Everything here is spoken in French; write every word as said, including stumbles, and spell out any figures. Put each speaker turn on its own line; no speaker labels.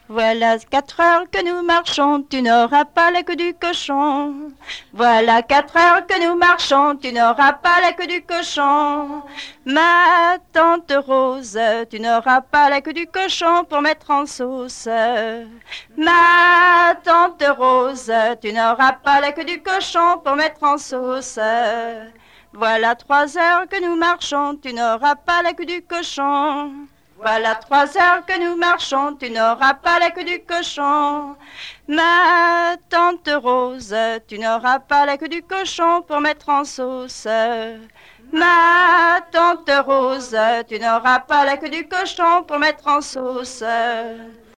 Voilà quatre heures que nous marchons, tu n'auras pas la queue du cochon. Voilà quatre heures que nous marchons, tu n'auras pas la queue du cochon. Ma tante Rose, tu n'auras pas la queue du cochon pour mettre en sauce. Ma tante Rose, tu n'auras pas la queue du cochon pour mettre en sauce. Voilà trois heures que nous marchons, tu n'auras pas la queue du cochon. Voilà trois heures que nous marchons, tu n'auras pas la queue du cochon. Ma tante Rose, tu n'auras pas la queue du cochon pour mettre en sauce. Ma tante Rose, tu n'auras pas la queue du cochon pour mettre en sauce.